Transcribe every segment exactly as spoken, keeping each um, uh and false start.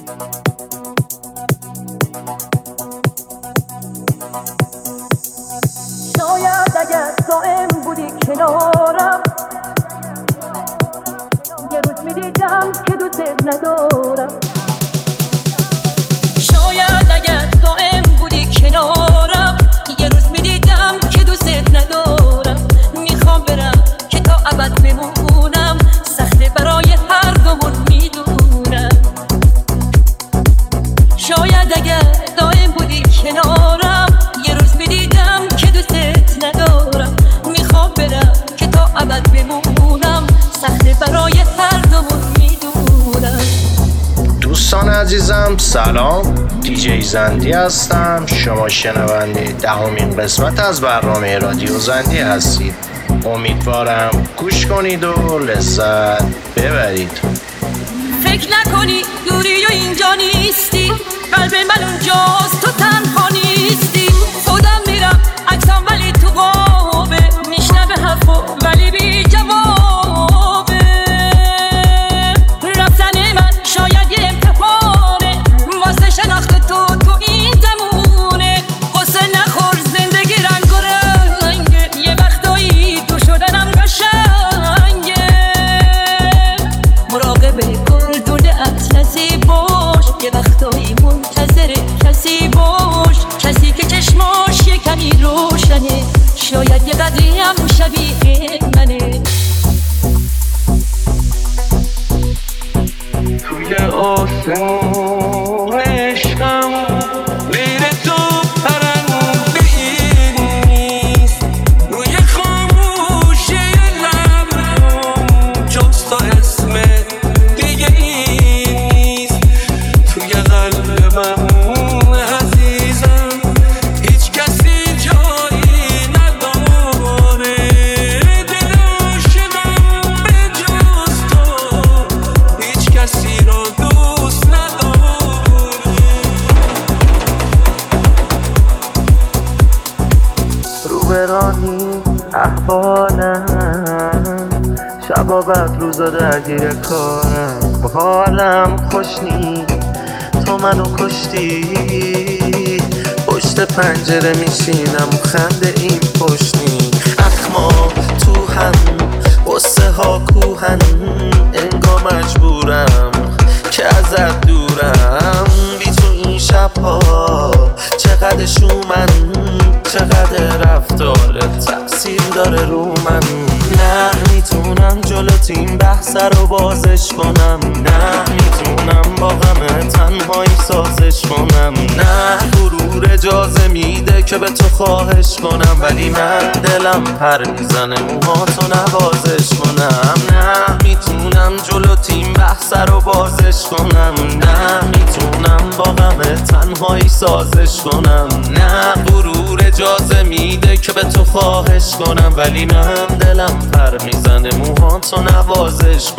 شاید اگر دائم بودی کنارم یه روز میدیدم که دوست ندارم. شاید اگر دائم بودی کنارم یه روز میدیدم که دوست ندارم. میخوام برم که تا ابد بمونم، سخته برای هر دومون میدونم. شاید اگر دائم بودی کنارم یه روز میدیدم که دوست ندارم. میخوام برم که تا ابد بمونم، سخته برای هر دومون میدونم. دوستان عزیزم سلام، دیجی زندی هستم. شما شنونده دهمین قسمت از برنامه رادیو زندی هستید. امیدوارم گوش کنید و لذت ببرید. فکر نکنی دوری و اینجا نیستی، قلب من اونجاست تو تنها نیستی. خودم میرم عکسام ولی تو قابه، میشنوه حرفو ولی بی جوابه. رفتن من شاید یه امتحانه، واسه شناخت تو تو این زمونه. قصه نخور زندگی رنگ و رنگه، یه وقتایی تو شدنم قشنگه. مراقبه گردون اطلسی باش، یه وقتایی منتظر کسی باش، کسی که چشماش یه کمی روشنه، شاید یه قدری هم شبیه منه. توی آسمون عشقم غیر تو پرنده ای نیست، روی خاموشی لبم جز تا اسمت دیگه ای نیست. توی قلبم عزیزم هیچ کسی جایی نداره، دل عاشقم به جز تو هیچ کسی رو دوست نداره. روبرانی احوالم، شبا بعد روزا درگیر کارم، با حالم خوش نی تو منو کشتی. پشت پنجره میشینم و خنده این پشتی، اخما تو هم قصه ها کوهن، انگار مجبورم که ازت دورم. بی تو این شبها چقدر شومن، چقدر رفتارت تأثیر داره رو من. نه میتونم جلوت این بحث رو بازش کنم، نه میتونم با غم تنهایی سازش کنم. نه غرور اجازه میده که به تو خواهش کنم، ولی من دلم پر میزنه موهاتو نوازش کنم. نه میتونم جلوت این بحث رو بازش کنم، نه میتونم با غم تنهایی سازش کنم. نه غرور اجازه میده که به تو خواهش کنم، ولی من دلم پر میزنه موهاتو نوازش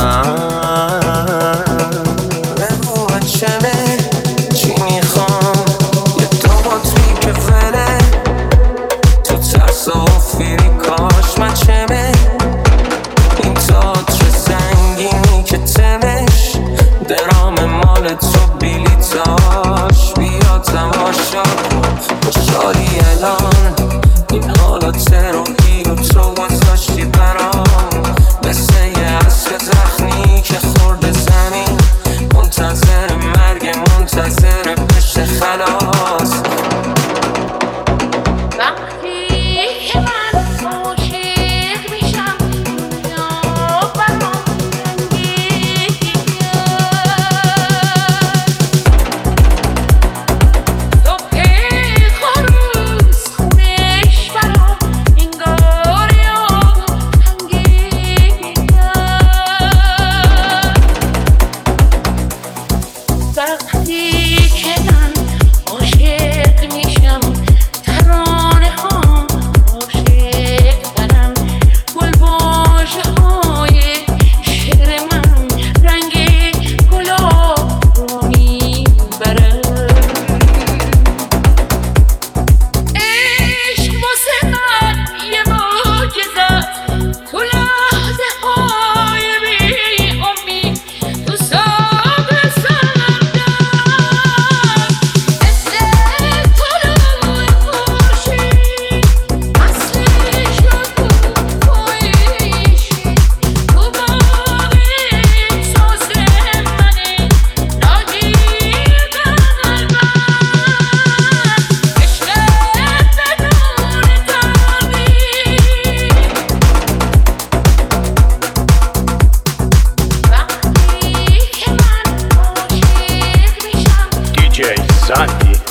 کنم. بگو بچمه چی میخوام، یه دوباتوی که فره تو ترس و فیری کاش مچمه. این تاتر سنگینی که تمش درام مال تو بیلیتاش، بیا تماشا خوشحالی الان این حالات روحی رو تو گذاشتی برام، مثل یه عصر زخمی که خورده زمین، منتظر مرگ منتظر بشه خلاص. وقتی که من عاشق میشم دنیا برام رنگیه، صبح خروس خونش برام انگار یادمگیه. وقتی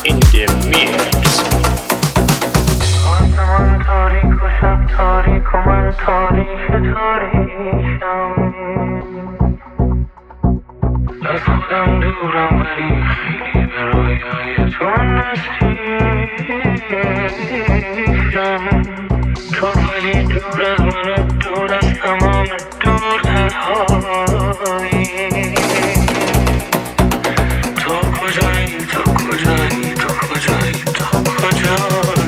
in the mix. آسمان تاریک و شب تاریک و من تاریک تاریکم از خودم دورم ولی خیلی به رویای تو نزدیکم تو ولی دور از من دور از تمام دور تنهایی تو کجایی تو کجایی تو کجایی تو کجایی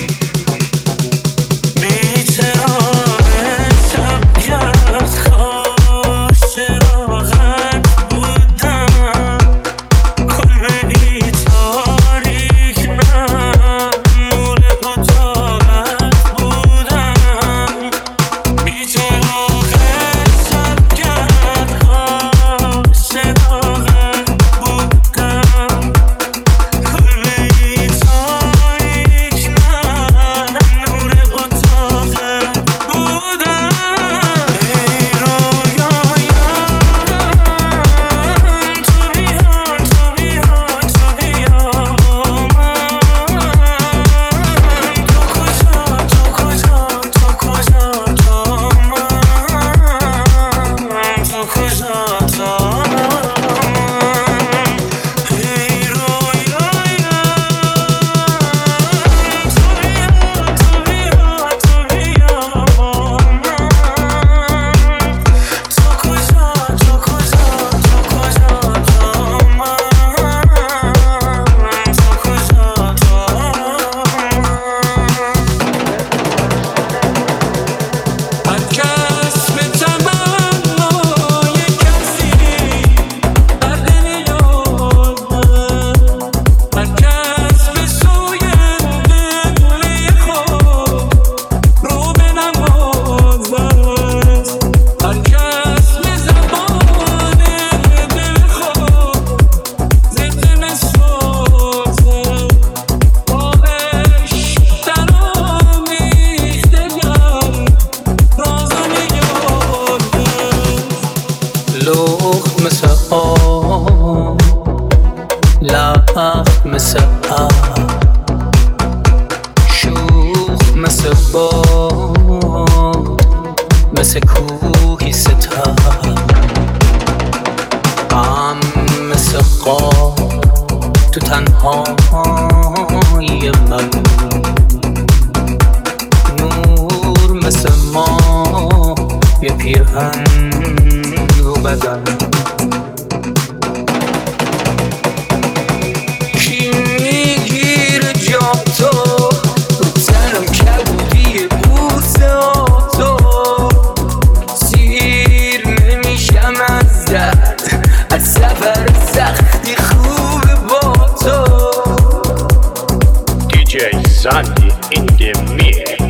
Zandi in the mix.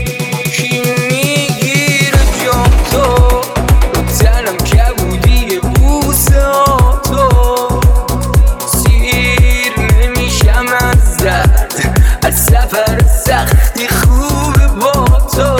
کی میگیره جا تو رو تنم کبودی بوسه تو سیر نمیشم از درد از سفر سختی خوب با تو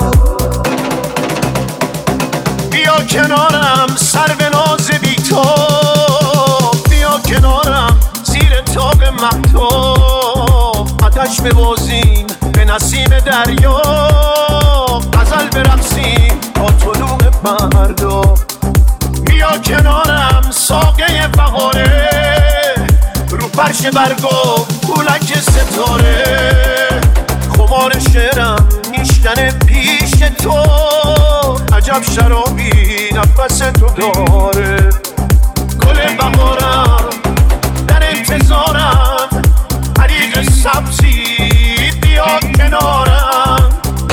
بیا کنارم سر به ناز بی تو بیا کنارم زیر تاب مهتاب آتش ببازیم به نسیم دریا غزل برقصیم تا طلوع فردا بیا کنارم ساقه بهاره رو فرش برگا پولک ستاره خمار شعرم نیشتن پیش تو عجب شرابی نفس تو داره گل بهارم در انتظارم حریق سبزی بیا کنارم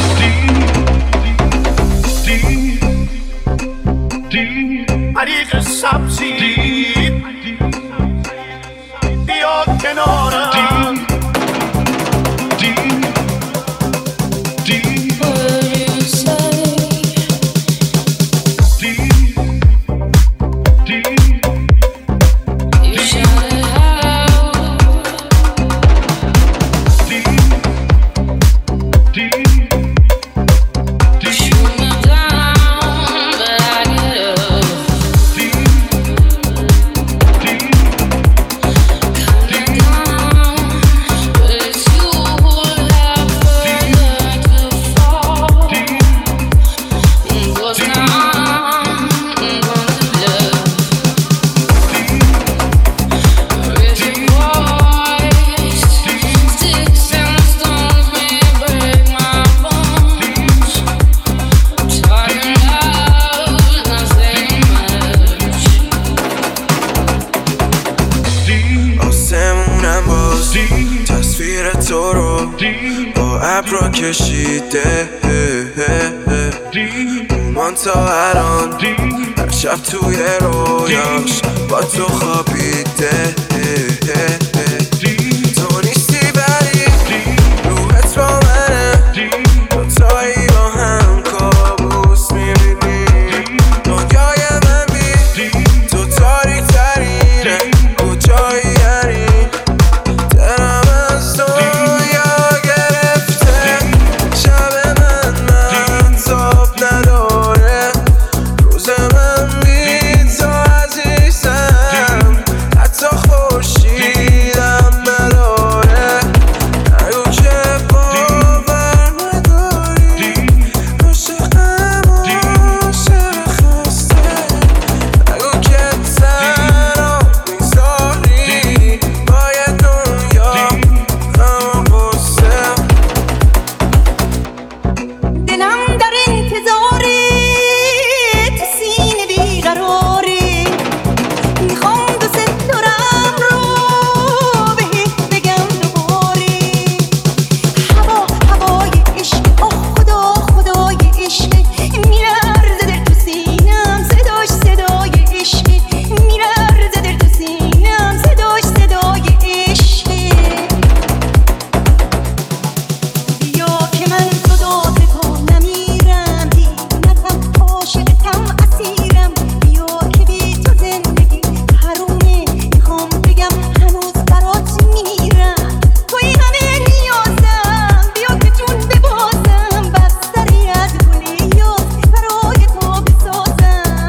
حریق سبزی بیا کنارم Down باز تصویر تو رو با ابرا کشیده اومان تا الان هر شب توی رویاش با تو خوابیده تو نیستی ولی روحت با منه دوتایی با هم کابوس میبینیم دنیای من بی تو تاریک ترینه کجایی یعنی دلم از دنیا گرفته شب من من تاب نداره روز من بی تو عزیزم حتی خورشیدم نداره نگو که باور نداری عاشقم عاشق خسته نگو که تنها میذاری باید دنیا غم و غصه دلم در انتظاره تو سینه بیقراره میخوام دوست دارم رو بهت بگم دوباره هوا هوای عشق آه خدا خدای عشق میلرزه دل تو سینم صداش صدای عشق میلرزه دل تو سینم صداش صدای عشق بیا که من صدات تو نمیرم دیمتم عاشقتم اسیرم بیا که بی تو زندگی حرومه میخوام بگم هنوز برات میمیرم توی همه نیازم بیا که جون ببازم بستری از گل یاس برای تو بسازم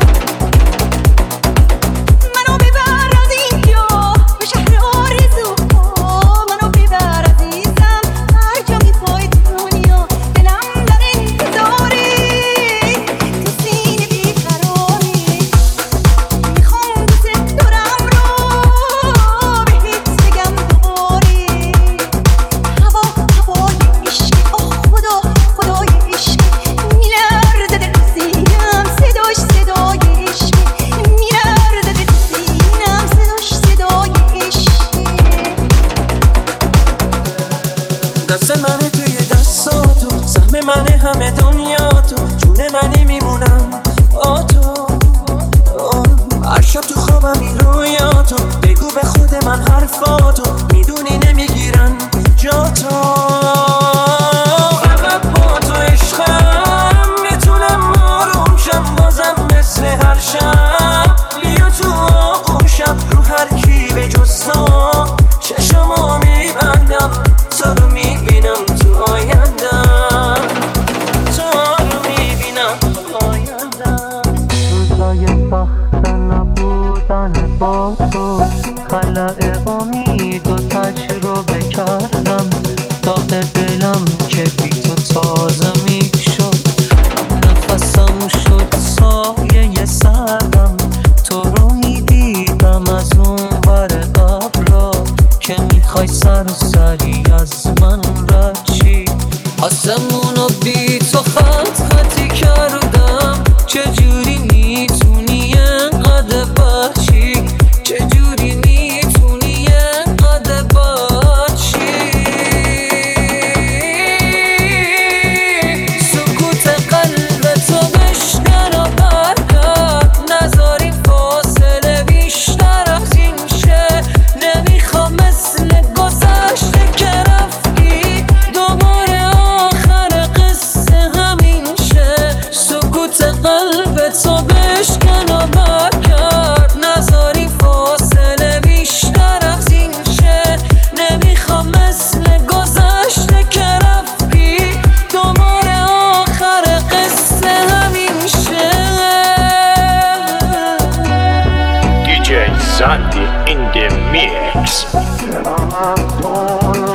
منو ببر از اینجا به شهر آرزوها منو ببر عزیزم هر جا میخوای دنیا دلم در انتظاره تو سینه بیقراره میخوام دوست دارم رو بهت بگم دوباره هوا هوای عشق آه خدا خدای عشق میلرزه دل تو سینم صداش صدای عشق میلرزه دل تو سینم صداش صدای عشق دست منه توی دستاتو سهم منه همه دنیا تو جون منی میمونم با تو هر شب تو خوابم این رویاتو بگو به خود من حرفاتو میدونی نمیگیرن جا تو فقط با تو عشقم میتونم آروم شم بازم مثل هر شب بیا تو آغوشم رو هر کی به جز تو چشمو میبندم تو رو میبینم تو آیندم تو رو میبینم تو آیندم روزای سخت نبودن با تو خلأ امید و تجربه کردم داغ دلم که بی تو تازه میشد نفسم شد سایه سردم تو رو میدیدم از اون ور ابرا که میخوای سرسری از من رد چی آسمونو بی تو خط خطی کردم چجوری میتونی انقدر بچی چجوری میتونی انقدر بچی سکوت قلب تو بشکن و برگرد نذاری فاصله بیشتر از این شه نمیخوام مثل گذشته که رفتی دوباره آخر قصه همین شه سکوت قلب تو بشکن و برگرد نذاری فاصله بیشتر از این شه نمیخوام مثل گذشته که رفتی دوباره آخر قصه همین شه دی جی Zandi in the mix. I'm